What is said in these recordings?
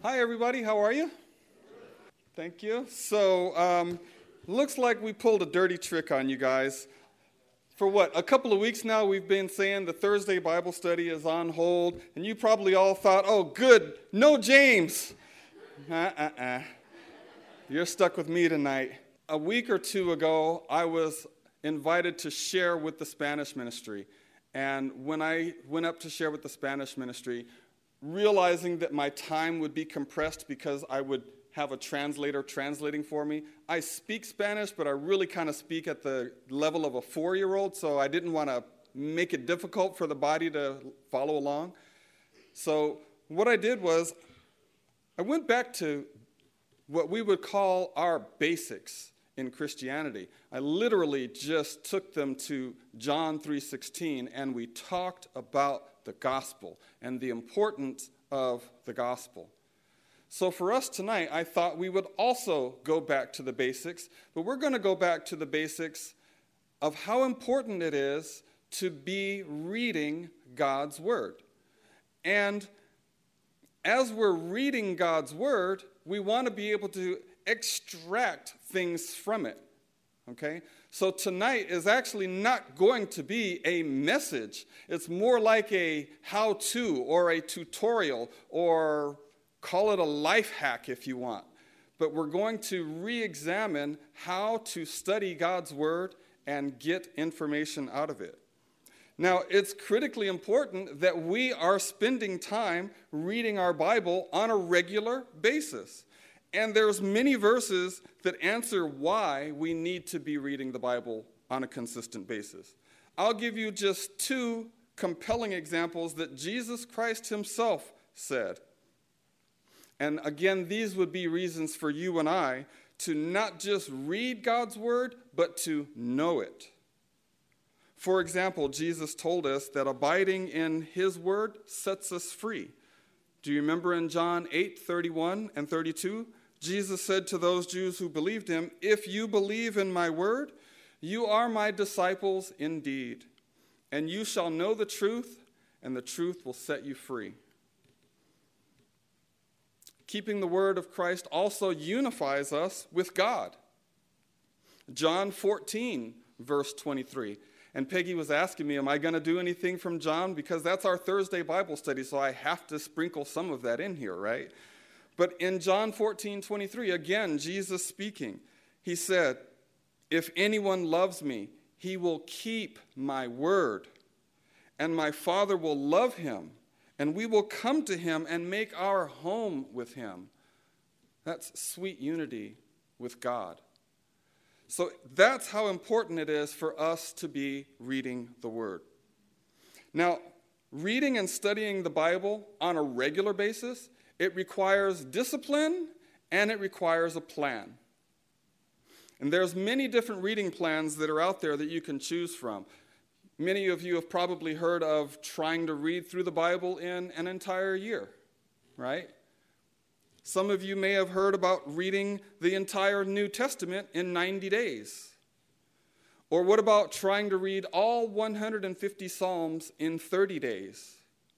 Hi, everybody. How are you? Thank you. So, looks like we pulled a dirty trick on you guys. For what, a couple of weeks now, we've been saying the Thursday Bible study is on hold, and you probably all thought, oh, good, no James. You're stuck with me tonight. A week or two ago, I was invited to share with the Spanish ministry. And when I went up to share with the Spanish ministry, realizing that my time would be compressed because I would have a translator translating for me. I speak Spanish, but I really kind of speak at the level of a 4-year-old, so I didn't want to make it difficult for the body to follow along. So what I did was I went back to what we would call our basics in Christianity. I literally just took them to John 3:16, and we talked about the gospel and the importance of the gospel. So for us tonight, I thought we would also go back to the basics, but we're going to go back to the basics of how important it is to be reading God's Word. And as we're reading God's Word, we want to be able to extract things from it. Okay? So tonight is actually not going to be a message. It's more like a how-to or a tutorial, or call it a life hack if you want. But we're going to re-examine how to study God's Word and get information out of it. Now, it's critically important that we are spending time reading our Bible on a regular basis. And there's many verses that answer why we need to be reading the Bible on a consistent basis. I'll give you just 2 compelling examples that Jesus Christ himself said. And again, these would be reasons for you and I to not just read God's Word, but to know it. For example, Jesus told us that abiding in his Word sets us free. Do you remember in John 8:31 and 32? Jesus said to those Jews who believed him, "If you believe in my word, you are my disciples indeed, and you shall know the truth, and the truth will set you free." Keeping the word of Christ also unifies us with God. John 14, verse 23. And Peggy was asking me, am I going to do anything from John? Because that's our Thursday Bible study, so I have to sprinkle some of that in here, right? But in John 14:23, again, Jesus speaking, he said, "If anyone loves me, he will keep my word, and my Father will love him, and we will come to him and make our home with him." That's sweet unity with God. So that's how important it is for us to be reading the Word. Now, reading and studying the Bible on a regular basis, it requires discipline, and it requires a plan. And there's many different reading plans that are out there that you can choose from. Many of you have probably heard of trying to read through the Bible in an entire year, right? Some of you may have heard about reading the entire New Testament in 90 days. Or what about trying to read all 150 Psalms in 30 days?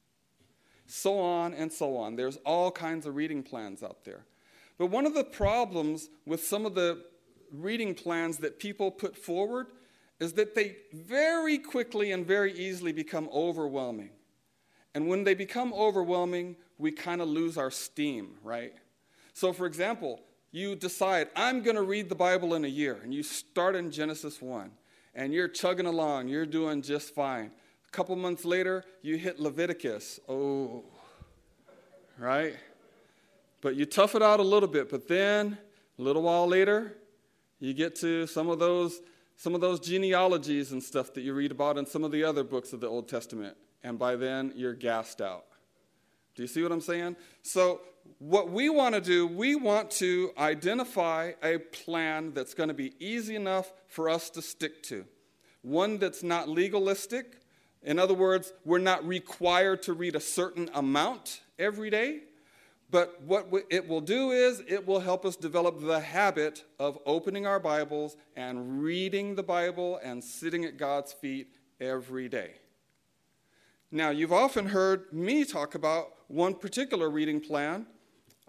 So on and so on. There's all kinds of reading plans out there. But one of the problems with some of the reading plans that people put forward is that they very quickly and very easily become overwhelming. And when they become overwhelming, we kind of lose our steam, right? So for example, you decide, I'm going to read the Bible in a year, and you start in Genesis 1, and you're chugging along, you're doing just fine. A couple months later, you hit Leviticus. Oh, right? But you tough it out a little bit, but then a little while later, you get to some of those genealogies and stuff that you read about in some of the other books of the Old Testament, and by then you're gassed out. Do you see what I'm saying? So what we want to do, we want to identify a plan that's going to be easy enough for us to stick to. One that's not legalistic. In other words, we're not required to read a certain amount every day, but what it will do is it will help us develop the habit of opening our Bibles and reading the Bible and sitting at God's feet every day. Now, you've often heard me talk about one particular reading plan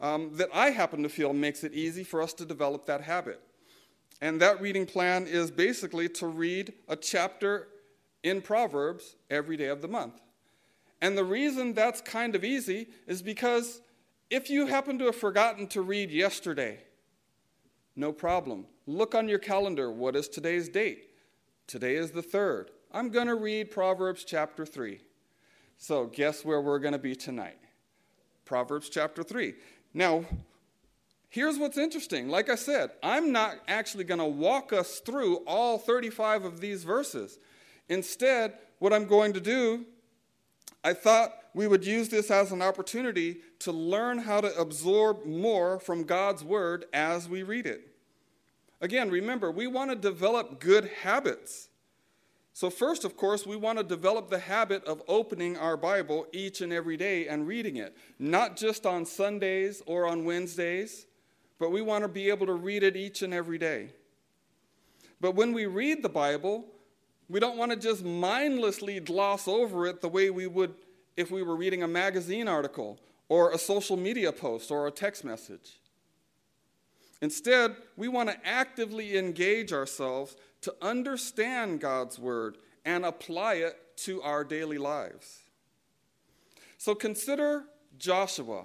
that I happen to feel makes it easy for us to develop that habit. And that reading plan is basically to read a chapter in Proverbs every day of the month. And the reason that's kind of easy is because if you happen to have forgotten to read yesterday, no problem. Look on your calendar. What is today's date? Today is the 3rd. I'm going to read Proverbs chapter 3. So guess where we're going to be tonight? Proverbs chapter 3. Now, here's what's interesting. Like I said, I'm not actually going to walk us through all 35 of these verses. Instead, what I'm going to do, I thought we would use this as an opportunity to learn how to absorb more from God's word as we read it. Again, remember, we want to develop good habits. So first, of course, we want to develop the habit of opening our Bible each and every day and reading it, not just on Sundays or on Wednesdays, but we want to be able to read it each and every day. But when we read the Bible, we don't want to just mindlessly gloss over it the way we would if we were reading a magazine article or a social media post or a text message. Instead, we want to actively engage ourselves to understand God's word and apply it to our daily lives. So consider Joshua.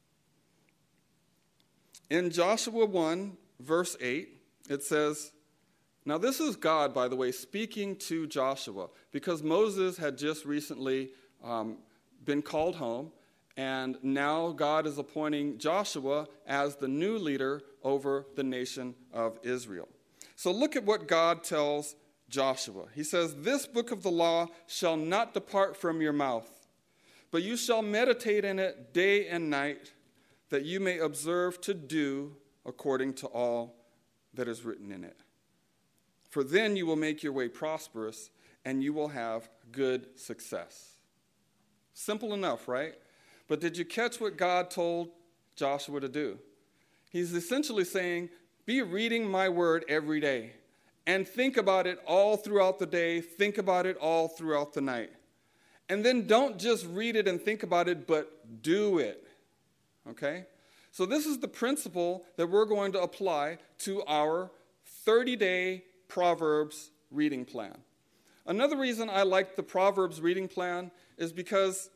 In Joshua 1, verse 8, it says, now this is God, by the way, speaking to Joshua, because Moses had just recently been called home, and now God is appointing Joshua as the new leader over the nation of Israel. So look at what God tells Joshua. He says, this book of the law shall not depart from your mouth, but you shall meditate in it day and night, that you may observe to do according to all that is written in it. For then you will make your way prosperous, and you will have good success. Simple enough, right? But did you catch what God told Joshua to do? He's essentially saying, be reading my word every day, and think about it all throughout the day, think about it all throughout the night. And then don't just read it and think about it, but do it. Okay? So this is the principle that we're going to apply to our 30-day Proverbs reading plan. Another reason I like the Proverbs reading plan is because,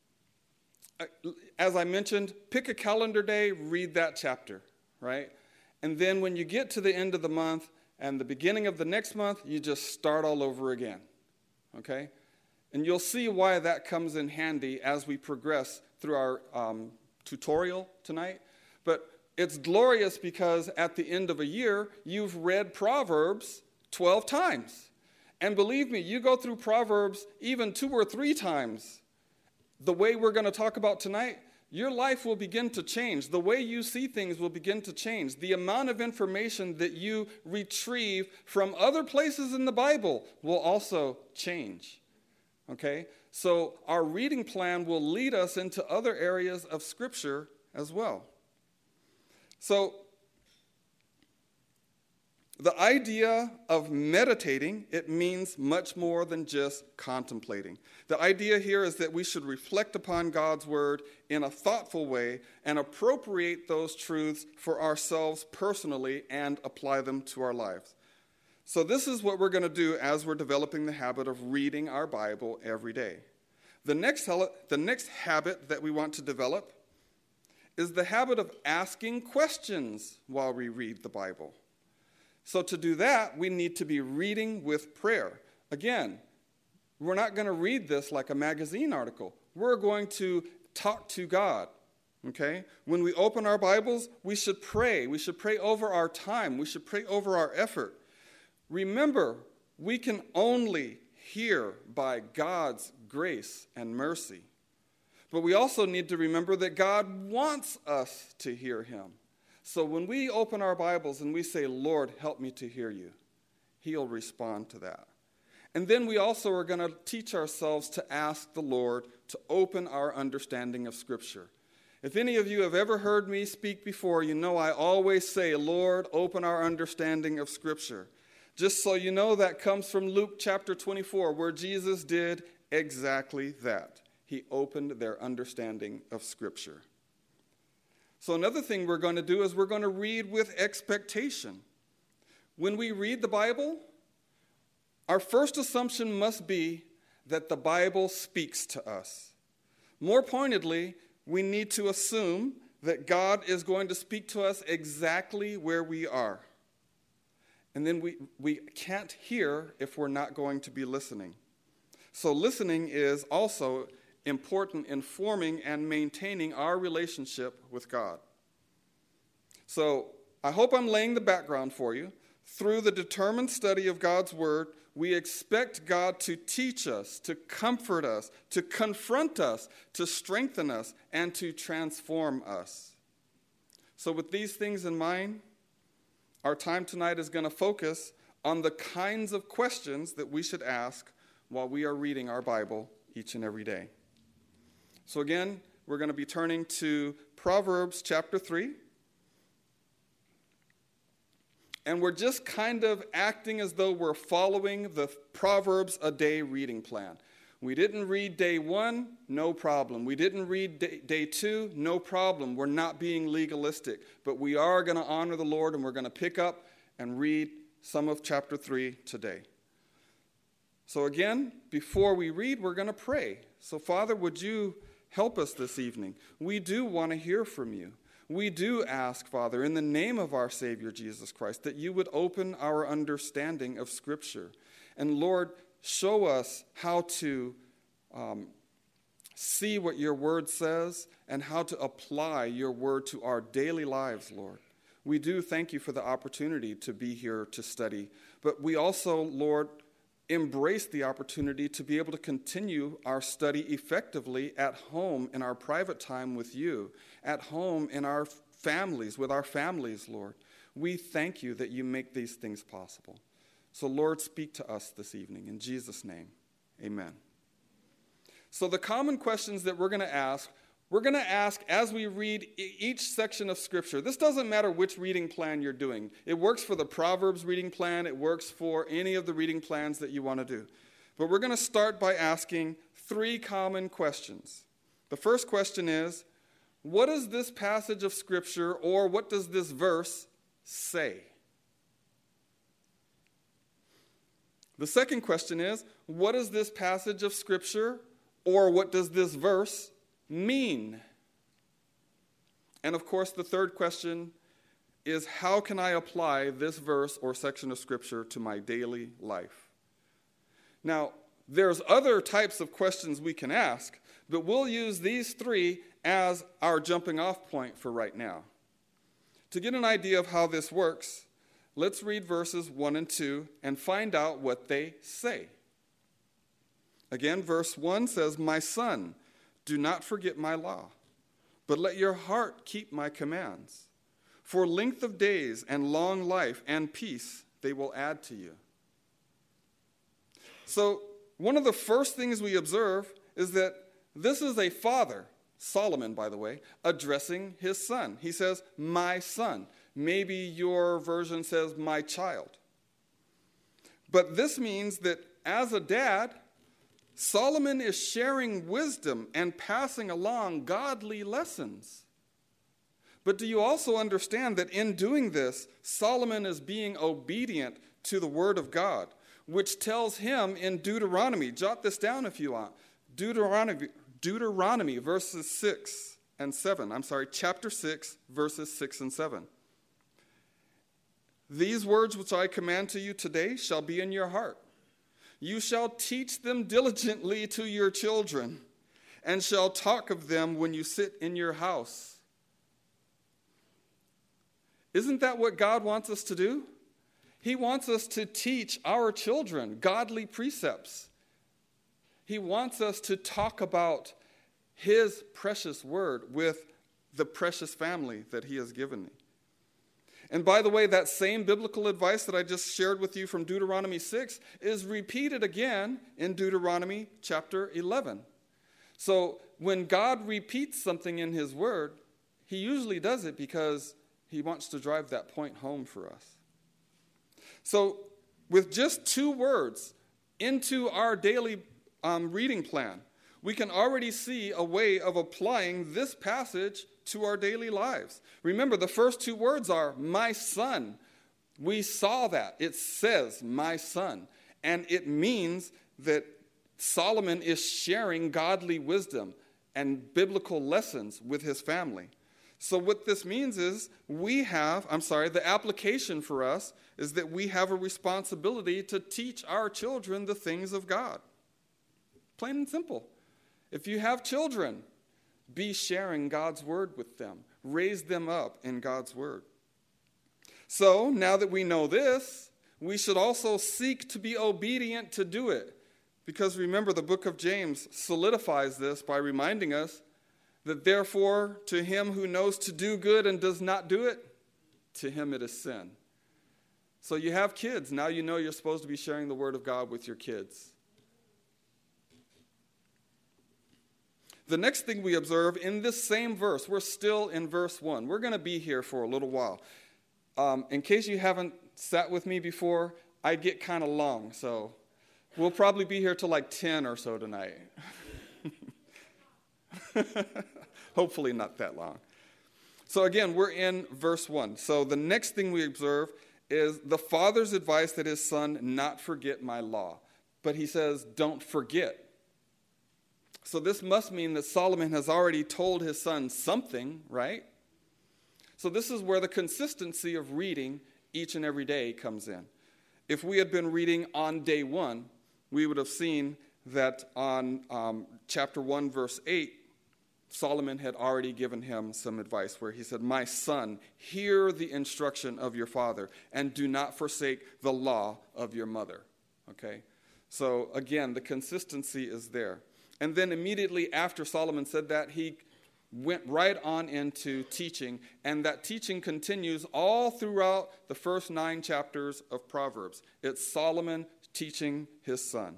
as I mentioned, pick a calendar day, read that chapter, right? And then when you get to the end of the month and the beginning of the next month, you just start all over again, okay? And you'll see why that comes in handy as we progress through our tutorial tonight. But it's glorious because at the end of a year, you've read Proverbs 12 times. And believe me, you go through Proverbs even 2 or 3 times. The way we're going to talk about tonight, your life will begin to change. The way you see things will begin to change. The amount of information that you retrieve from other places in the Bible will also change. Okay? So our reading plan will lead us into other areas of Scripture as well. So the idea of meditating, it means much more than just contemplating. The idea here is that we should reflect upon God's word in a thoughtful way and appropriate those truths for ourselves personally and apply them to our lives. So this is what we're going to do as we're developing the habit of reading our Bible every day. The next habit that we want to develop is the habit of asking questions while we read the Bible. So to do that, we need to be reading with prayer. Again, we're not going to read this like a magazine article. We're going to talk to God, okay? When we open our Bibles, we should pray. We should pray over our time. We should pray over our effort. Remember, we can only hear by God's grace and mercy. But we also need to remember that God wants us to hear him. So when we open our Bibles and we say, Lord, help me to hear you, he'll respond to that. And then we also are going to teach ourselves to ask the Lord to open our understanding of Scripture. If any of you have ever heard me speak before, you know I always say, Lord, open our understanding of Scripture. Just so you know, that comes from Luke chapter 24, where Jesus did exactly that. He opened their understanding of Scripture. So another thing we're going to do is we're going to read with expectation. When we read the Bible, our first assumption must be that the Bible speaks to us. More pointedly, we need to assume that God is going to speak to us exactly where we are. And then we can't hear if we're not going to be listening. So listening is also important in forming and maintaining our relationship with God. So I hope I'm laying the background for you. Through the determined study of God's Word, we expect God to teach us, to comfort us, to confront us, to strengthen us, and to transform us. So with these things in mind, our time tonight is going to focus on the kinds of questions that we should ask while we are reading our Bible each and every day. So again, we're going to be turning to Proverbs chapter 3. And we're just kind of acting as though we're following the Proverbs a day reading plan. We didn't read day 1, no problem. We didn't read day 2, no problem. We're not being legalistic. But we are going to honor the Lord, and we're going to pick up and read some of chapter 3 today. So again, before we read, we're going to pray. So Father, would you help us this evening? We do want to hear from you. We do ask, Father, in the name of our Savior Jesus Christ, that you would open our understanding of Scripture. And Lord, show us how to see what your word says and how to apply your word to our daily lives, Lord. We do thank you for the opportunity to be here to study. But we also, Lord, embrace the opportunity to be able to continue our study effectively at home in our private time with you, at home in our families, with our families, Lord. We thank you that you make these things possible. So, Lord, speak to us this evening. In Jesus' name, amen. So the common questions that we're going to ask as we read each section of Scripture. This doesn't matter which reading plan you're doing. It works for the Proverbs reading plan. It works for any of the reading plans that you want to do. But we're going to start by asking 3 common questions. The first question is, what does this passage of Scripture, or what does this verse say? The second question is, what does this passage of Scripture, or what does this verse mean? And of course, the third question is, how can I apply this verse or section of Scripture to my daily life? Now, there's other types of questions we can ask, but we'll use these 3 as our jumping off point for right now. To get an idea of how this works, let's read verses 1 and 2 and find out what they say. Again, verse 1 says, "My son, do not forget my law, but let your heart keep my commands. For length of days and long life and peace they will add to you." So one of the first things we observe is that this is a father, Solomon, by the way, addressing his son. He says, "My son." Maybe your version says, "my child." But this means that as a dad, Solomon is sharing wisdom and passing along godly lessons. But do you also understand that in doing this, Solomon is being obedient to the word of God, which tells him in Deuteronomy, jot this down if you want, Deuteronomy verses 6 and 7. Chapter 6, verses 6 and 7. "These words which I command to you today shall be in your heart. You shall teach them diligently to your children, and shall talk of them when you sit in your house." Isn't that what God wants us to do? He wants us to teach our children godly precepts. He wants us to talk about his precious word with the precious family that he has given me. And by the way, that same biblical advice that I just shared with you from Deuteronomy 6 is repeated again in Deuteronomy chapter 11. So when God repeats something in his word, he usually does it because he wants to drive that point home for us. So with just 2 words into our daily reading plan, we can already see a way of applying this passage to our daily lives. Remember, the first two words are my son. We saw that. It says my son. And it means that Solomon is sharing godly wisdom and biblical lessons with his family. So what this means is the application for us is that we have a responsibility to teach our children the things of God. Plain and simple. If you have children, be sharing God's word with them. Raise them up in God's word. So now that we know this, we should also seek to be obedient to do it. Because remember, the book of James solidifies this by reminding us that therefore, to him who knows to do good and does not do it, to him it is sin. So you have kids. Now you know you're supposed to be sharing the word of God with your kids. The next thing we observe in this same verse, we're still in verse 1. We're going to be here for a little while. In case you haven't sat with me before, I get kind of long, so we'll probably be here till like 10 or so tonight. Hopefully not that long. So again, we're in verse 1. So the next thing we observe is the father's advice that his son not forget my law. But he says, don't forget. So this must mean that Solomon has already told his son something, right? So this is where the consistency of reading each and every day comes in. If we had been reading on day 1, we would have seen that on chapter 1, verse 8, Solomon had already given him some advice where he said, my son, hear the instruction of your father and do not forsake the law of your mother. Okay? So again, the consistency is there. And then immediately after Solomon said that, he went right on into teaching, and that teaching continues all throughout the first 9 chapters of Proverbs. It's Solomon teaching his son.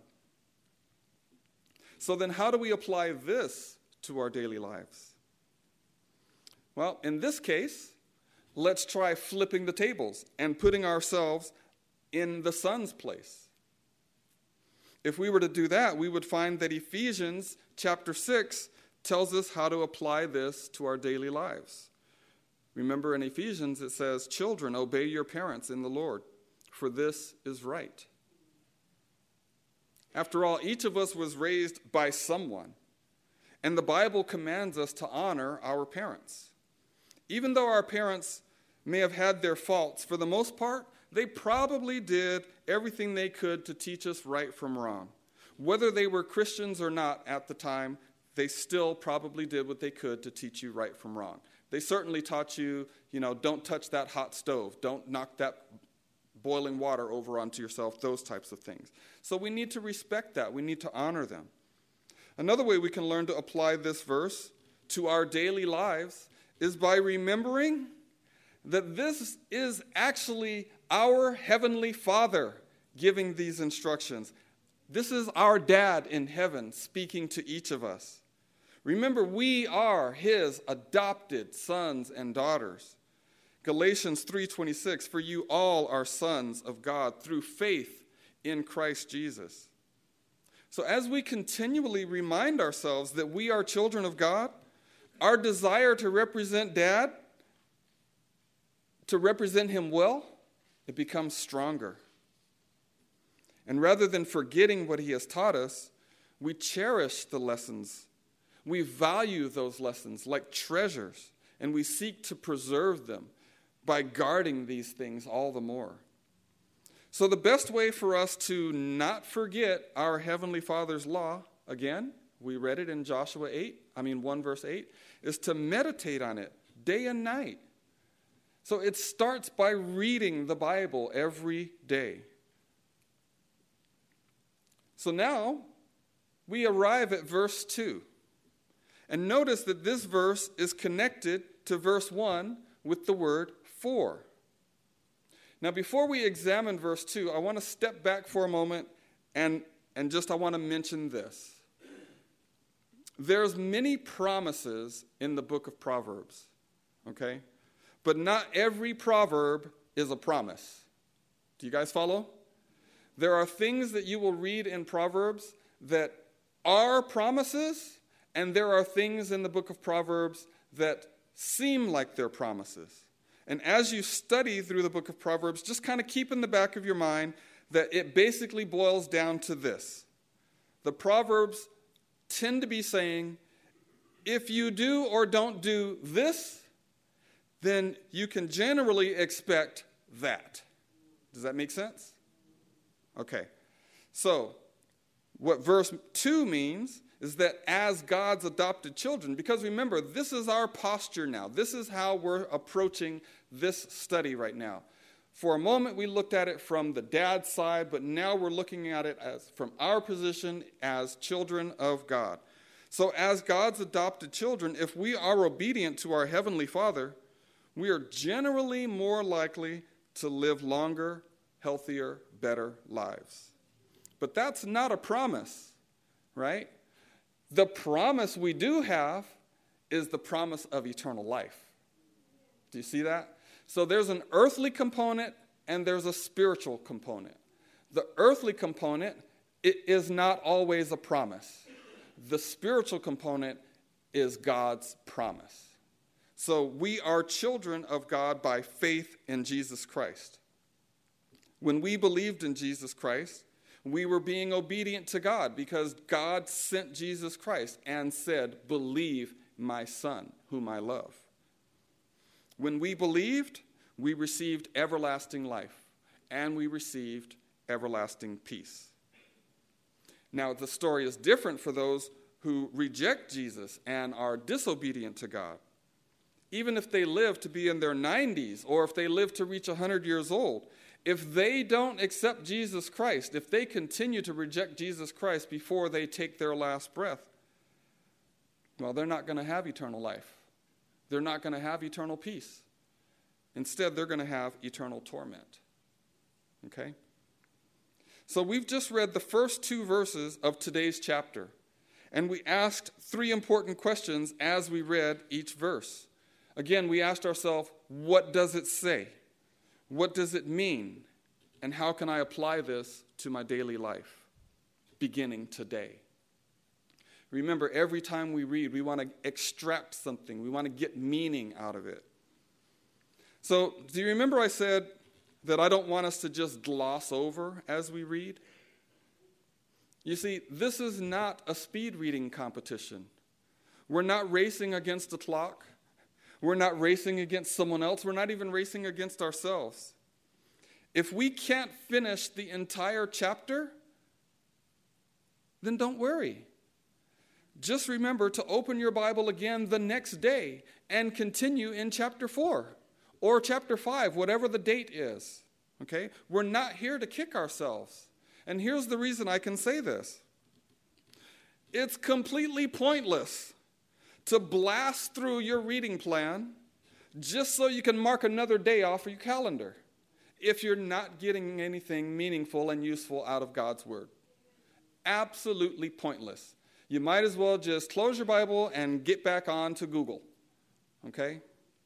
So then how do we apply this to our daily lives? Well, in this case, let's try flipping the tables and putting ourselves in the son's place. If we were to do that, we would find that Ephesians chapter 6 tells us how to apply this to our daily lives. Remember in Ephesians it says, children, obey your parents in the Lord, for this is right. After all, each of us was raised by someone, and the Bible commands us to honor our parents. Even though our parents may have had their faults, for the most part, they probably did everything they could to teach us right from wrong. Whether they were Christians or not at the time, they still probably did what they could to teach you right from wrong. They certainly taught you, don't touch that hot stove. Don't knock that boiling water over onto yourself, those types of things. So we need to respect that. We need to honor them. Another way we can learn to apply this verse to our daily lives is by remembering that this is actually our Heavenly Father giving these instructions. This is our Dad in heaven speaking to each of us. Remember, we are His adopted sons and daughters. Galatians 3:26, for you all are sons of God through faith in Christ Jesus. So as we continually remind ourselves that we are children of God, our desire to represent Dad, to represent Him well, it becomes stronger. And rather than forgetting what He has taught us, we cherish the lessons. We value those lessons like treasures, and we seek to preserve them by guarding these things all the more. So the best way for us to not forget our Heavenly Father's law, again, we read it in Joshua 1 verse 8, is to meditate on it day and night. So it starts by reading the Bible every day. So now we arrive at verse 2. And notice that this verse is connected to verse 1 with the word for. Now before we examine verse 2, I want to step back for a moment and I want to mention this. There's many promises in the book of Proverbs, okay? But not every proverb is a promise. Do you guys follow? There are things that you will read in Proverbs that are promises, and there are things in the book of Proverbs that seem like they're promises. And as you study through the book of Proverbs, just kind of keep in the back of your mind that it basically boils down to this. The Proverbs tend to be saying, if you do or don't do this, then you can generally expect that. Does that make sense? Okay. So, what verse 2 means is that as God's adopted children, because remember, this is our posture now. This is how we're approaching this study right now. For a moment, we looked at it from the dad's side, but now we're looking at it as from our position as children of God. So as God's adopted children, if we are obedient to our Heavenly Father, we are generally more likely to live longer, healthier, better lives. But that's not a promise, right? The promise we do have is the promise of eternal life. Do you see that? So there's an earthly component and there's a spiritual component. The earthly component, it is not always a promise. The spiritual component is God's promise. So we are children of God by faith in Jesus Christ. When we believed in Jesus Christ, we were being obedient to God because God sent Jesus Christ and said, "Believe my Son, whom I love." When we believed, we received everlasting life, and we received everlasting peace. Now, the story is different for those who reject Jesus and are disobedient to God. Even if they live to be in their 90s, or if they live to reach 100 years old, if they don't accept Jesus Christ, if they continue to reject Jesus Christ before they take their last breath, well, they're not going to have eternal life. They're not going to have eternal peace. Instead, they're going to have eternal torment. Okay? So we've just read the first 2 verses of today's chapter, and we asked 3 important questions as we read each verse. Again, we asked ourselves, what does it say? What does it mean? And how can I apply this to my daily life, beginning today? Remember, every time we read, we want to extract something. We want to get meaning out of it. So, do you remember I said that I don't want us to just gloss over as we read? You see, this is not a speed reading competition. We're not racing against the clock. We're not racing against someone else. We're not even racing against ourselves. If we can't finish the entire chapter, then don't worry. Just remember to open your Bible again the next day and continue in chapter 4 or chapter 5, whatever the date is. Okay? We're not here to kick ourselves. And here's the reason I can say this. It's completely pointless to blast through your reading plan just so you can mark another day off of your calendar if you're not getting anything meaningful and useful out of God's Word. Absolutely pointless. You might as well just close your Bible and get back on to Google. Okay?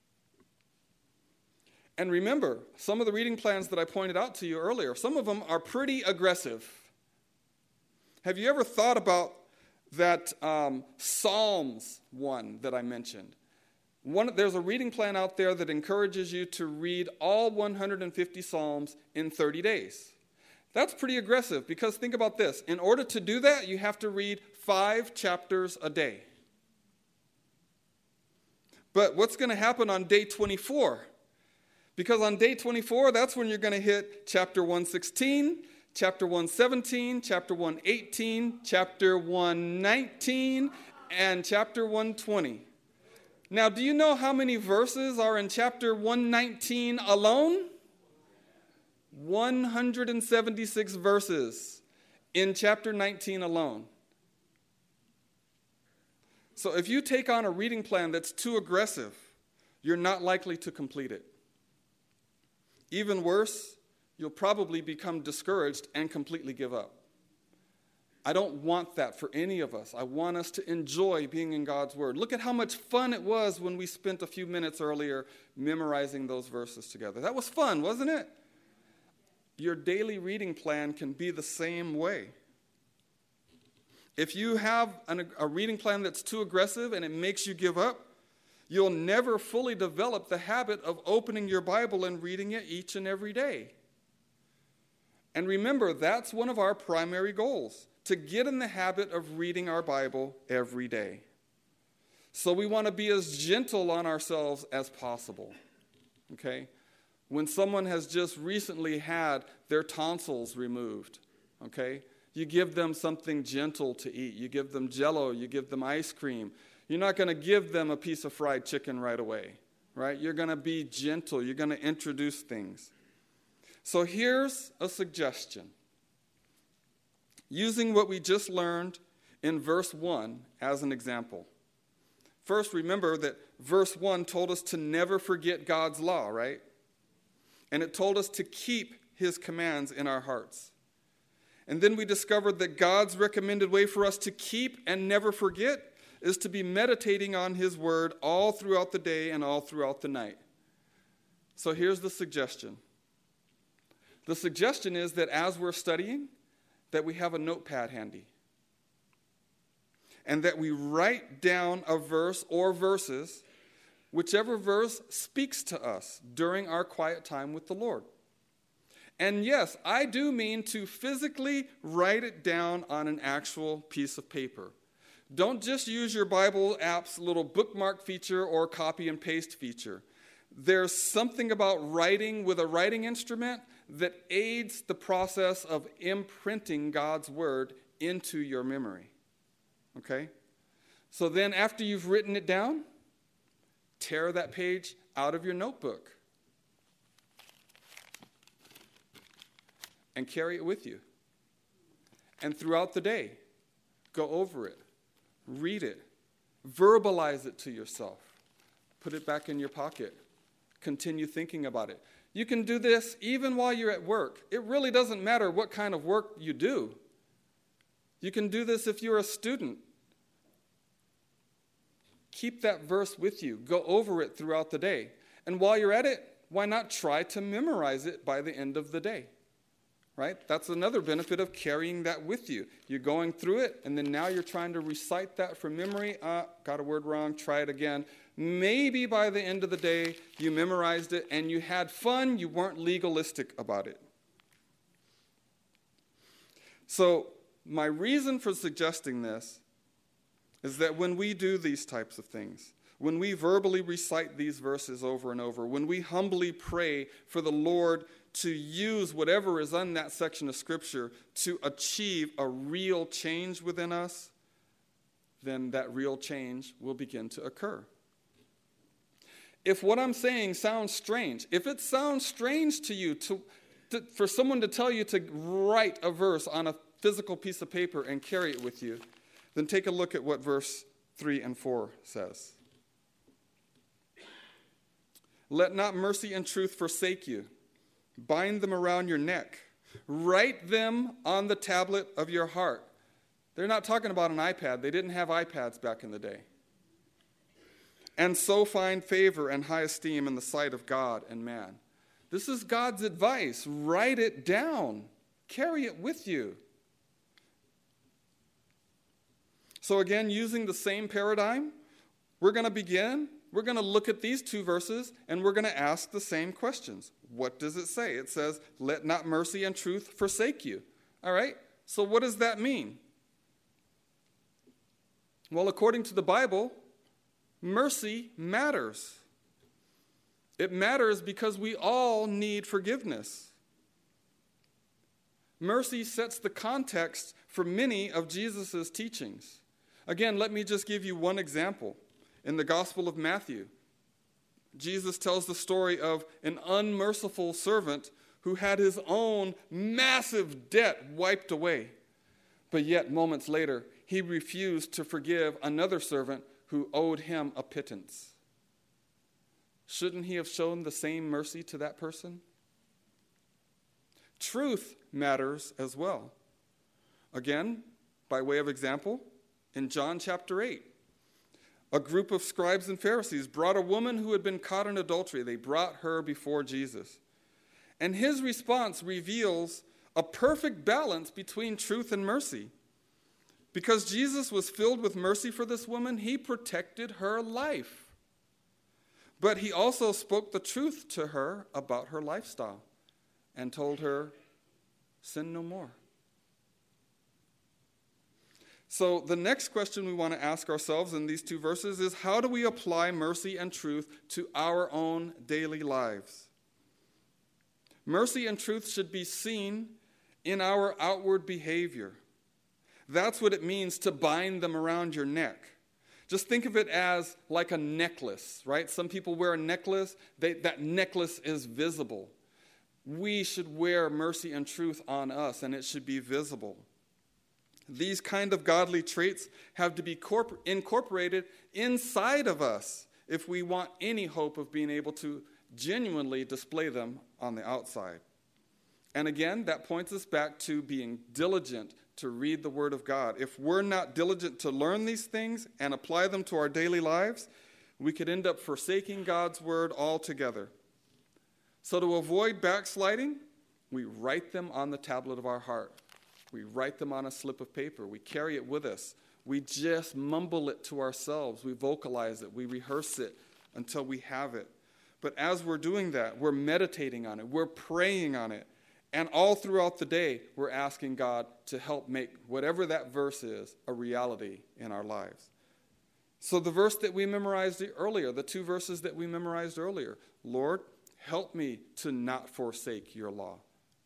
And remember, some of the reading plans that I pointed out to you earlier, some of them are pretty aggressive. Have you ever thought about that Psalms one that I mentioned? There's a reading plan out there that encourages you to read all 150 Psalms in 30 days. That's pretty aggressive because think about this. In order to do that, you have to read 5 chapters a day. But what's going to happen on day 24? Because on day 24, that's when you're going to hit chapter 116, chapter 117, chapter 118, chapter 119, and chapter 120. Now, do you know how many verses are in chapter 119 alone? 176 verses in chapter 19 alone. So if you take on a reading plan that's too aggressive, you're not likely to complete it. Even worse, you'll probably become discouraged and completely give up. I don't want that for any of us. I want us to enjoy being in God's Word. Look at how much fun it was when we spent a few minutes earlier memorizing those verses together. That was fun, wasn't it? Your daily reading plan can be the same way. If you have a reading plan that's too aggressive and it makes you give up, you'll never fully develop the habit of opening your Bible and reading it each and every day. And remember, that's one of our primary goals, to get in the habit of reading our Bible every day. So we want to be as gentle on ourselves as possible, okay? When someone has just recently had their tonsils removed, okay, you give them something gentle to eat. You give them Jell-O, you give them ice cream. You're not going to give them a piece of fried chicken right away, right? You're going to be gentle. You're going to introduce things. So here's a suggestion. Using what we just learned in verse 1 as an example. First, remember that verse 1 told us to never forget God's law, right? And it told us to keep his commands in our hearts. And then we discovered that God's recommended way for us to keep and never forget is to be meditating on his word all throughout the day and all throughout the night. So here's the suggestion. The suggestion is that as we're studying, that we have a notepad handy. And that we write down a verse or verses, whichever verse speaks to us during our quiet time with the Lord. And yes, I do mean to physically write it down on an actual piece of paper. Don't just use your Bible app's little bookmark feature or copy and paste feature. There's something about writing with a writing instrument that aids the process of imprinting God's word into your memory. Okay? So then after you've written it down, tear that page out of your notebook and carry it with you. And throughout the day, go over it, read it, verbalize it to yourself, put it back in your pocket, continue thinking about it. You can do this even while you're at work. It really doesn't matter what kind of work you do. You can do this if you're a student. Keep that verse with you. Go over it throughout the day. And while you're at it, why not try to memorize it by the end of the day? Right? That's another benefit of carrying that with you. You're going through it, and then now you're trying to recite that from memory. Got a word wrong, try it again. Maybe by the end of the day, you memorized it, and you had fun. You weren't legalistic about it. So my reason for suggesting this is that when we do these types of things, when we verbally recite these verses over and over, when we humbly pray for the Lord to use whatever is in that section of Scripture to achieve a real change within us, then that real change will begin to occur. If what I'm saying sounds strange, if it sounds strange to you for someone to tell you to write a verse on a physical piece of paper and carry it with you, then take a look at what verse 3 and 4 says. Let not mercy and truth forsake you. Bind them around your neck. Write them on the tablet of your heart. They're not talking about an iPad. They didn't have iPads back in the day. And so find favor and high esteem in the sight of God and man. This is God's advice. Write it down. Carry it with you. So again, using the same paradigm, we're going to look at these two verses, and we're going to ask the same questions. What does it say? It says, let not mercy and truth forsake you. All right, so what does that mean? Well, according to the Bible, mercy matters. It matters because we all need forgiveness. Mercy sets the context for many of Jesus' teachings. Again, let me just give you one example. In the Gospel of Matthew, Jesus tells the story of an unmerciful servant who had his own massive debt wiped away. But yet, moments later, he refused to forgive another servant who owed him a pittance. Shouldn't he have shown the same mercy to that person? Truth matters as well. Again, by way of example, in John chapter 8, a group of scribes and Pharisees brought a woman who had been caught in adultery. They brought her before Jesus. And his response reveals a perfect balance between truth and mercy. Because Jesus was filled with mercy for this woman, he protected her life. But he also spoke the truth to her about her lifestyle and told her, sin no more. So the next question we want to ask ourselves in these two verses is, how do we apply mercy and truth to our own daily lives? Mercy and truth should be seen in our outward behavior. That's what it means to bind them around your neck. Just think of it as like a necklace, right? Some people wear a necklace. That necklace is visible. We should wear mercy and truth on us, and it should be visible. These kind of godly traits have to be incorporated inside of us if we want any hope of being able to genuinely display them on the outside. And again, that points us back to being diligent to read the Word of God. If we're not diligent to learn these things and apply them to our daily lives, we could end up forsaking God's Word altogether. So to avoid backsliding, we write them on the tablet of our heart. We write them on a slip of paper. We carry it with us. We just mumble it to ourselves. We vocalize it. We rehearse it until we have it. But as we're doing that, we're meditating on it. We're praying on it. And all throughout the day, we're asking God to help make whatever that verse is a reality in our lives. So the verse that we memorized earlier, the two verses that we memorized earlier, Lord, help me to not forsake your law.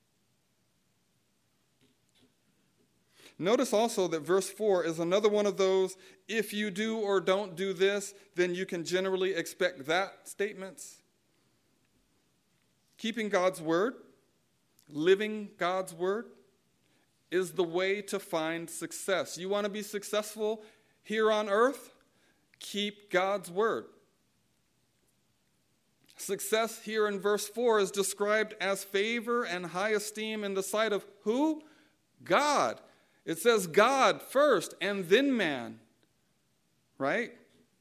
Notice also that verse 4 is another one of those, if you do or don't do this, then you can generally expect that statements. Keeping God's word, living God's word, is the way to find success. You want to be successful here on earth? Keep God's word. Success here in verse 4 is described as favor and high esteem in the sight of who? God. It says God first and then man, right?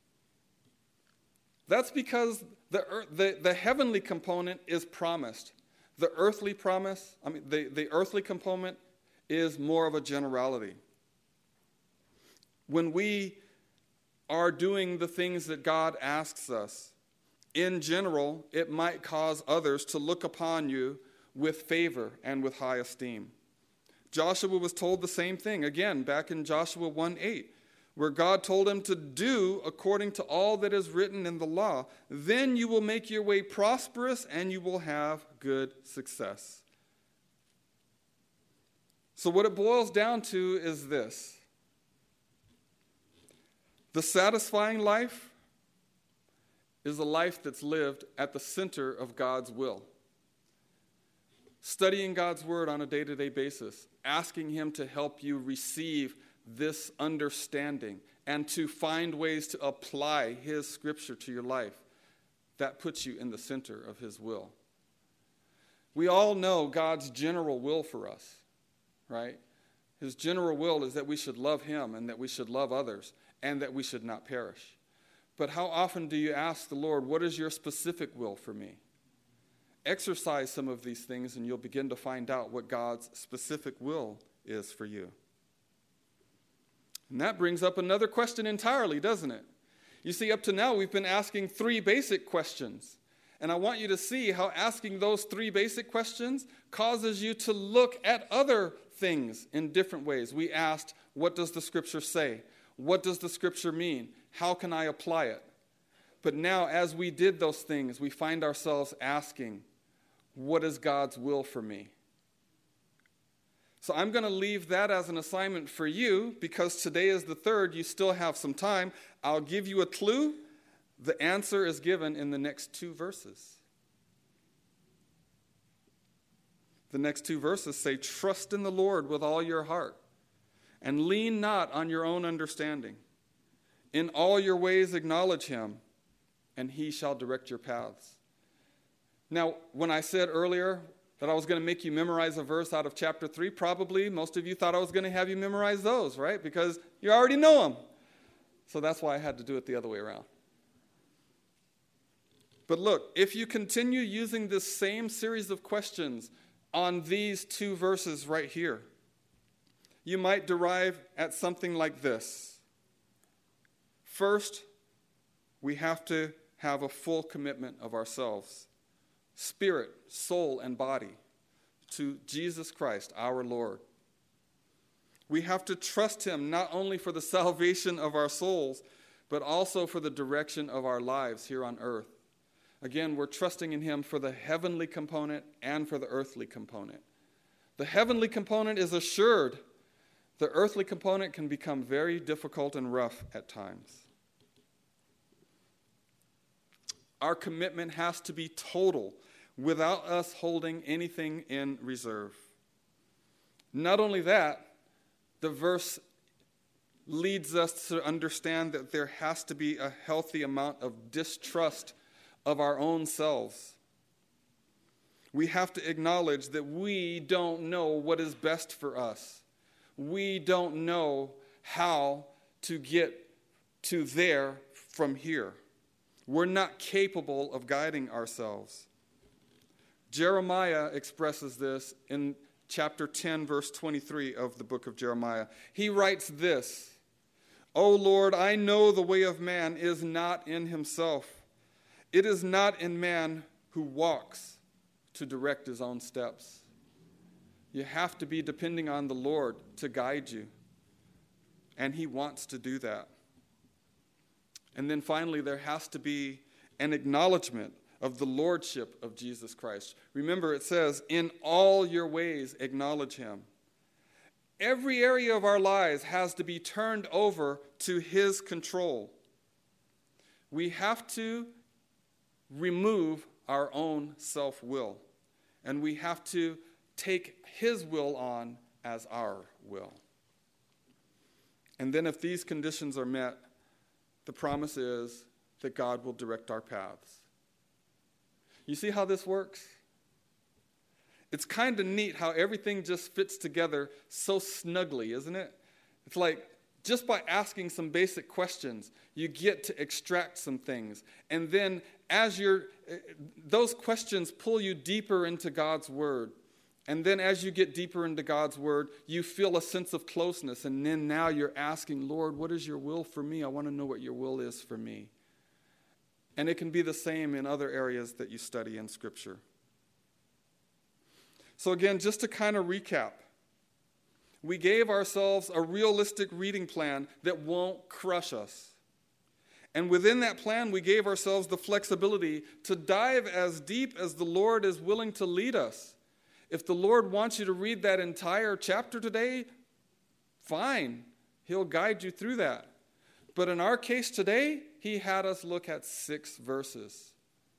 That's because the heavenly component is promised. The earthly earthly component is more of a generality. When we are doing the things that God asks us, in general, it might cause others to look upon you with favor and with high esteem. Joshua was told the same thing, again, back in Joshua 1:8, where God told him to do according to all that is written in the law. Then you will make your way prosperous and you will have good success. So what it boils down to is this. The satisfying life is a life that's lived at the center of God's will. Studying God's word on a day-to-day basis, asking him to help you receive this understanding and to find ways to apply his scripture to your life, that puts you in the center of his will. We all know God's general will for us, right? His general will is that we should love him and that we should love others and that we should not perish. But how often do you ask the Lord, what is your specific will for me? Exercise some of these things and you'll begin to find out what God's specific will is for you. And that brings up another question entirely, doesn't it? You see, up to now we've been asking three basic questions. And I want you to see how asking those three basic questions causes you to look at other things in different ways. We asked, what does the scripture say? What does the scripture mean? How can I apply it? But now, as we did those things, we find ourselves asking, what is God's will for me? So I'm going to leave that as an assignment for you because today is the 3rd. You still have some time. I'll give you a clue. The answer is given in the next 2 verses. The next 2 verses say, trust in the Lord with all your heart and lean not on your own understanding. In all your ways acknowledge him, and he shall direct your paths. Now, when I said earlier that I was going to make you memorize a verse out of chapter 3, probably most of you thought I was going to have you memorize those, right? Because you already know them. So that's why I had to do it the other way around. But look, if you continue using this same series of questions on these 2 verses right here, you might derive at something like this. First, we have to have a full commitment of ourselves, spirit, soul, and body, to Jesus Christ, our Lord. We have to trust him not only for the salvation of our souls, but also for the direction of our lives here on earth. Again, we're trusting in him for the heavenly component and for the earthly component. The heavenly component is assured. The earthly component can become very difficult and rough at times. Our commitment has to be total, without us holding anything in reserve. Not only that, the verse leads us to understand that there has to be a healthy amount of distrust of our own selves. We have to acknowledge that we don't know what is best for us. We don't know how to get to there from here. We're not capable of guiding ourselves. Jeremiah expresses this in chapter 10, verse 23 of the book of Jeremiah. He writes this, "O Lord, I know the way of man is not in himself. It is not in man who walks to direct his own steps." You have to be depending on the Lord to guide you. And he wants to do that. And then finally, there has to be an acknowledgement of the lordship of Jesus Christ. Remember, it says, "In all your ways acknowledge him." Every area of our lives has to be turned over to his control. We have to remove our own self-will, and we have to take his will on as our will. And then if these conditions are met, the promise is that God will direct our paths. You see how this works? It's kind of neat how everything just fits together so snugly, isn't it? It's like just by asking some basic questions, you get to extract some things. And then those questions pull you deeper into God's word. And then as you get deeper into God's word, you feel a sense of closeness. And then now you're asking, "Lord, what is your will for me? I want to know what your will is for me." And it can be the same in other areas that you study in Scripture. So again, just to kind of recap, we gave ourselves a realistic reading plan that won't crush us. And within that plan, we gave ourselves the flexibility to dive as deep as the Lord is willing to lead us. If the Lord wants you to read that entire chapter today, fine. He'll guide you through that. But in our case today, he had us look at 6 verses.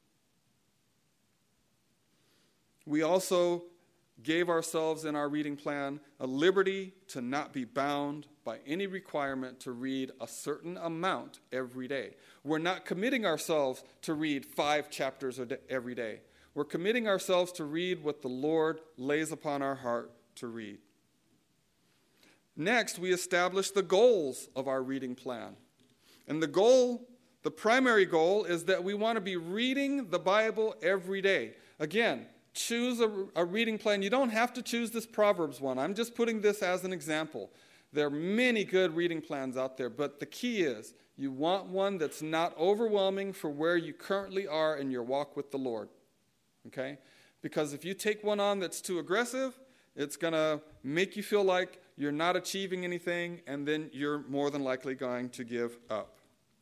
We also gave ourselves in our reading plan a liberty to not be bound by any requirement to read a certain amount every day. We're not committing ourselves to read 5 chapters every day. We're committing ourselves to read what the Lord lays upon our heart to read. Next, we established the goals of our reading plan. And the primary goal is that we want to be reading the Bible every day. Again, choose a reading plan. You don't have to choose this Proverbs one. I'm just putting this as an example. There are many good reading plans out there, but the key is you want one that's not overwhelming for where you currently are in your walk with the Lord. Okay? Because if you take one on that's too aggressive, it's going to make you feel like you're not achieving anything, and then you're more than likely going to give up.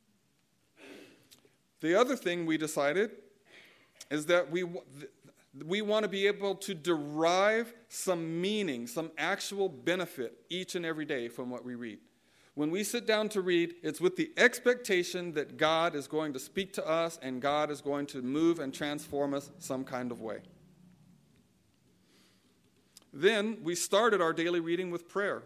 The other thing we decided is that we want to be able to derive some meaning, some actual benefit each and every day from what we read. When we sit down to read, it's with the expectation that God is going to speak to us and God is going to move and transform us some kind of way. Then we started our daily reading with prayer.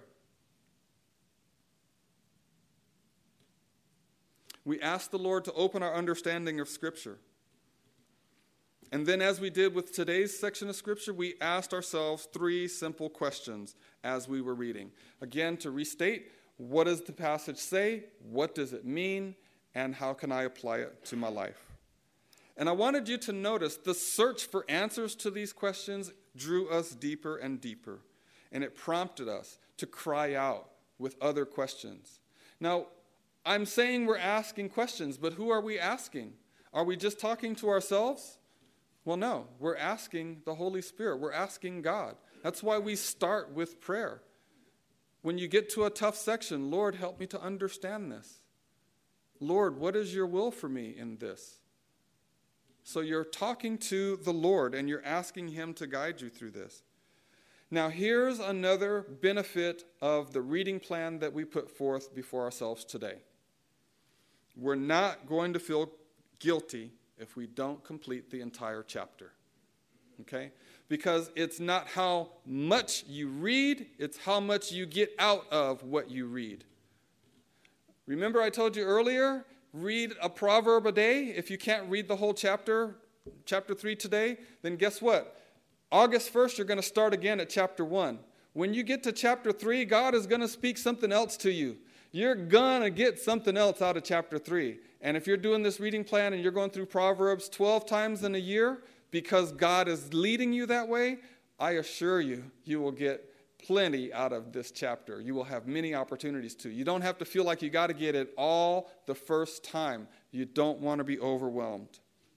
We asked the Lord to open our understanding of Scripture. And then as we did with today's section of Scripture, we asked ourselves 3 simple questions as we were reading. Again, to restate, what does the passage say? What does it mean? And how can I apply it to my life? And I wanted you to notice the search for answers to these questions drew us deeper and deeper. And it prompted us to cry out with other questions. Now, I'm saying we're asking questions, but who are we asking? Are we just talking to ourselves? Well, no. We're asking the Holy Spirit. We're asking God. That's why we start with prayer. When you get to a tough section, Lord, help me to understand this. Lord, what is your will for me in this? So you're talking to the Lord and you're asking him to guide you through this. Now, here's another benefit of the reading plan that we put forth before ourselves today. We're not going to feel guilty if we don't complete the entire chapter. Okay? Because it's not how much you read, it's how much you get out of what you read. Remember I told you earlier, read a proverb a day. If you can't read the whole chapter 3 today, then guess what? August 1st, you're going to start again at chapter 1. When you get to chapter 3, God is going to speak something else to you. You're going to get something else out of chapter 3. And if you're doing this reading plan and you're going through Proverbs 12 times in a year because God is leading you that way, I assure you, you will get plenty out of this chapter. You will have many opportunities to. You don't have to feel like you got to get it all the first time. You don't want to be overwhelmed.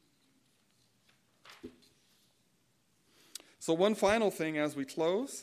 So one final thing as we close.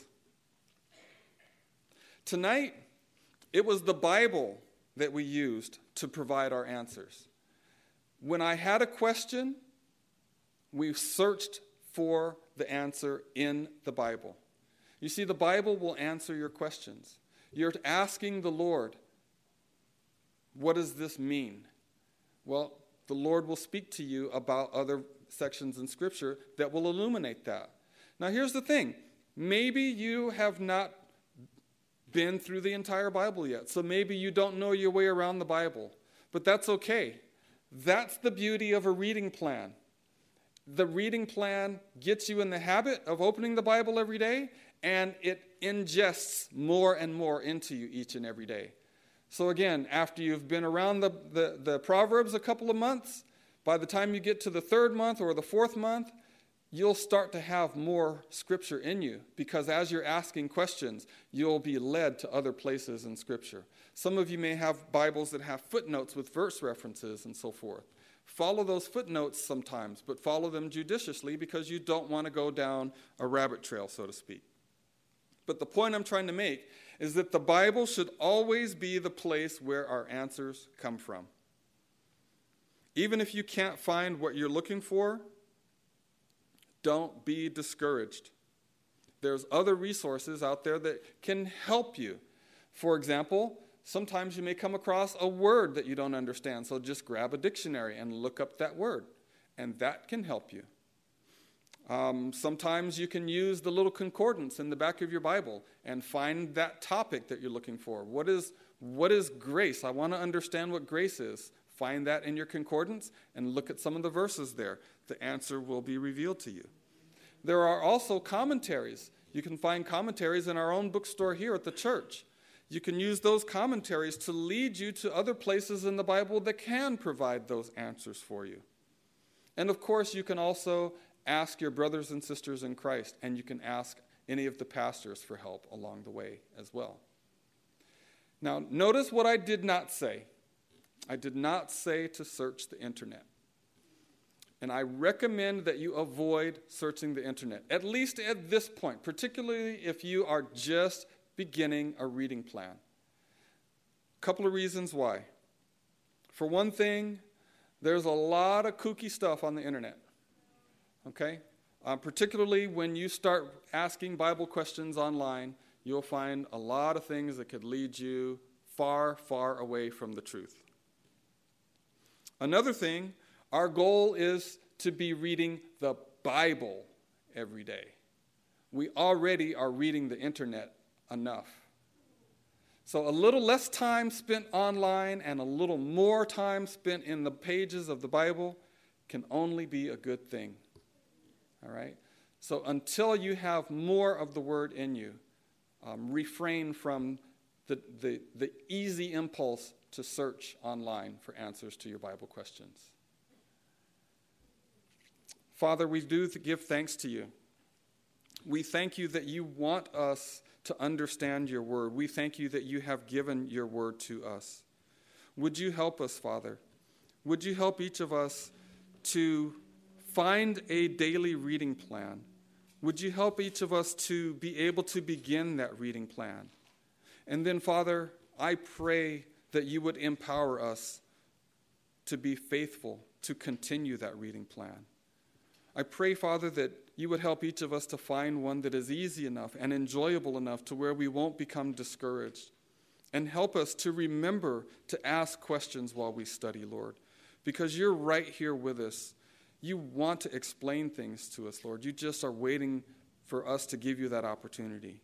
Tonight, it was the Bible that we used to provide our answers. When I had a question, we searched for the answer in the Bible. You see, the Bible will answer your questions. You're asking the Lord, what does this mean? Well, the Lord will speak to you about other sections in Scripture that will illuminate that. Now, here's the thing. Maybe you have not been through the entire Bible yet, so maybe you don't know your way around the Bible. But that's okay. That's the beauty of a reading plan. The reading plan gets you in the habit of opening the Bible every day, and it ingests more and more into you each and every day. So again, after you've been around the Proverbs a couple of months, by the time you get to the third month or the fourth month, you'll start to have more Scripture in you, because as you're asking questions, you'll be led to other places in Scripture. Some of you may have Bibles that have footnotes with verse references and so forth. Follow those footnotes sometimes, but follow them judiciously because you don't want to go down a rabbit trail, so to speak. But the point I'm trying to make is that the Bible should always be the place where our answers come from. Even if you can't find what you're looking for, don't be discouraged. There's other resources out there that can help you. For example, sometimes you may come across a word that you don't understand, so just grab a dictionary and look up that word, and that can help you. Sometimes you can use the little concordance in the back of your Bible and find that topic that you're looking for. What is grace? I want to understand what grace is. Find that in your concordance and look at some of the verses there. The answer will be revealed to you. There are also commentaries. You can find commentaries in our own bookstore here at the church. You can use those commentaries to lead you to other places in the Bible that can provide those answers for you. And of course, you can also ask your brothers and sisters in Christ, and you can ask any of the pastors for help along the way as well. Now, notice what I did not say. I did not say to search the internet. And I recommend that you avoid searching the internet, at least at this point, particularly if you are just beginning a reading plan. A couple of reasons why. For one thing, there's a lot of kooky stuff on the internet. Okay? Particularly when you start asking Bible questions online, you'll find a lot of things that could lead you far, far away from the truth. Another thing, our goal is to be reading the Bible every day. We already are reading the internet enough. So a little less time spent online and a little more time spent in the pages of the Bible can only be a good thing. All right? So until you have more of the Word in you, refrain from the easy impulse to search online for answers to your Bible questions. Father, we do give thanks to you. We thank you that you want us to understand your word. We thank you that you have given your word to us. Would you help us, Father? Would you help each of us to find a daily reading plan. Would you help each of us to be able to begin that reading plan? And then, Father, I pray that you would empower us to be faithful to continue that reading plan. I pray, Father, that you would help each of us to find one that is easy enough and enjoyable enough to where we won't become discouraged. And help us to remember to ask questions while we study, Lord, because you're right here with us. You want to explain things to us, Lord. You just are waiting for us to give you that opportunity.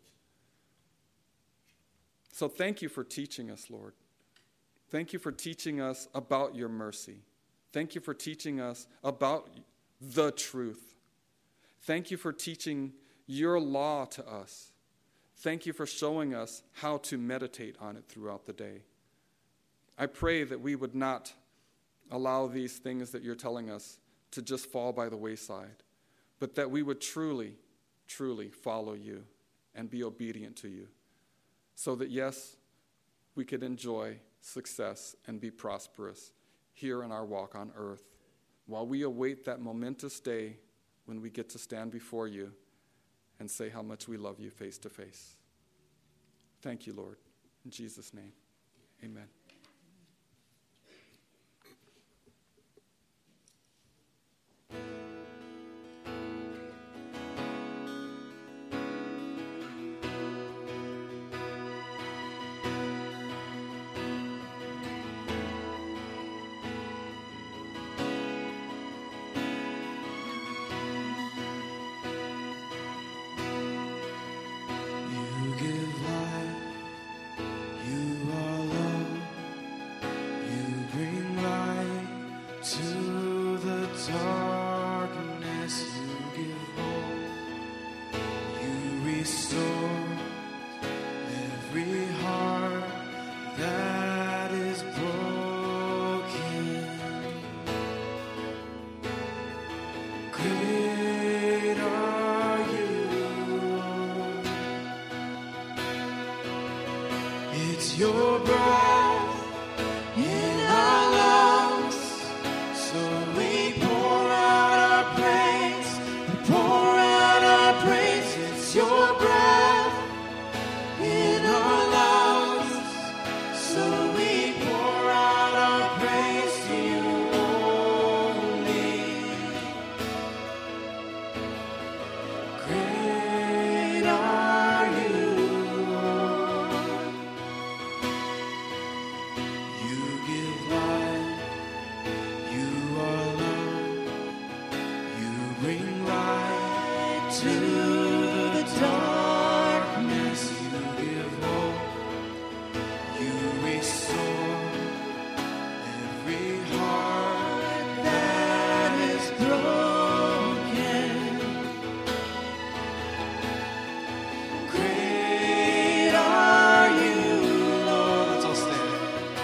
So thank you for teaching us, Lord. Thank you for teaching us about your mercy. Thank you for teaching us about the truth. Thank you for teaching your law to us. Thank you for showing us how to meditate on it throughout the day. I pray that we would not allow these things that you're telling us to just fall by the wayside, but that we would truly, truly follow you and be obedient to you, so that, yes, we could enjoy success and be prosperous here in our walk on earth, while we await that momentous day when we get to stand before you and say how much we love you face to face. Thank you, Lord. In Jesus' name, amen. Your breath in our lungs, so we pour out our praise. We pour out our praise. It's your breath in our lungs, so we pour out our praise to you only. Great are you, Lord. You give life, you are love, you bring light to the darkness, you give hope, you restore every heart that is broken. Great are you, Lord. Let's all stand.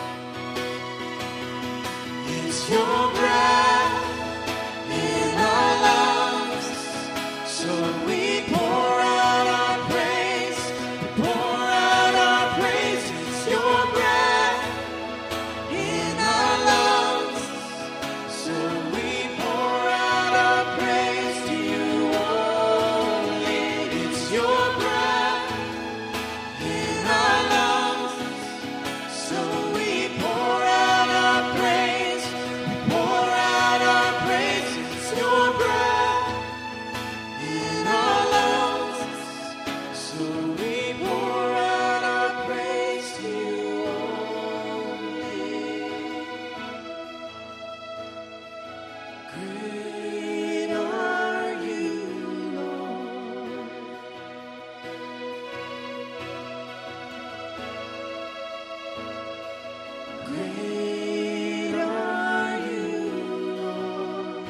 It's your breath in our lungs, so we pour out our praise. We pour out our praise. It's your breath in our lungs, so we pour out our praise to you only. It's your breath in our lungs, so we pour out our praise. We pour out our praise. It's your breath in our lungs, so we pour out our praise to you only. Great are you, Lord. Great are you, Lord.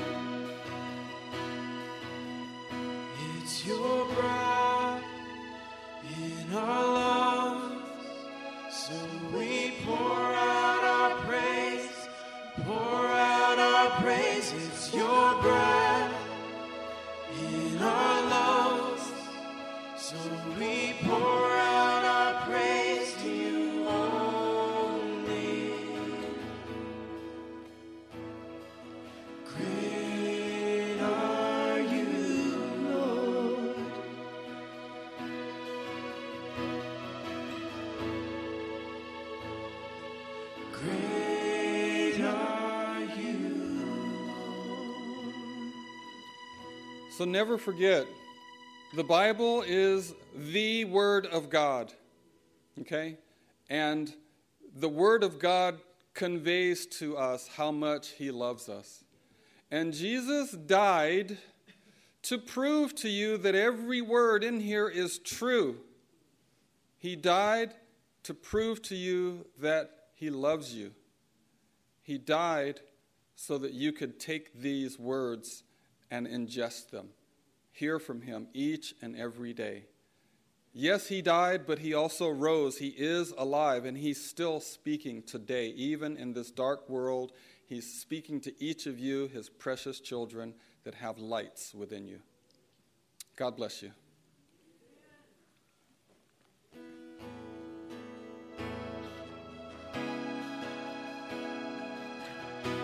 It's your breath in our lungs, so we pour out our praise, pour out our praise. It's your breath in our lungs, so we pour out our praise to you only. Great So never forget, the Bible is the Word of God, okay? And the Word of God conveys to us how much He loves us. And Jesus died to prove to you that every word in here is true. He died to prove to you that He loves you. He died so that you could take these words and ingest them. Hear from Him each and every day. Yes, He died, but He also rose. He is alive, and He's still speaking today. Even in this dark world, He's speaking to each of you, His precious children that have lights within you. God bless you.